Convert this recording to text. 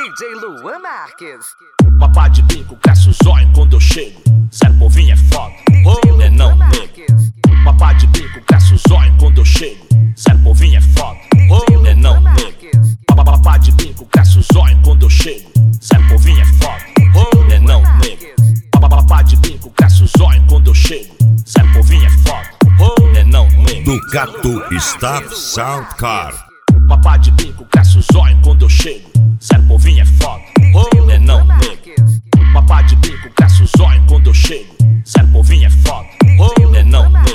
DJ Luan Marques. Papá de bico, caça o zóio quando eu chego. Zé Povinho é foda, né não, nego. Papá de bico, caça o zóio quando eu chego. Zé Povinho é foda, né não, nego. Papá de bico, caça o zóio quando eu chego. Zé Povinho é foda, né não, nego. Papá de bico, caça o zóio quando eu chego. Zé Povinho é foda, né não, nego. Ducato Staff Soundcar. Papá de bico, caça o zóio quando eu chego. Zé Povinho é foda, né não, nego. Papá de bico, caça o zóio quando eu chego. Zé Povinho é foda, né não, nego.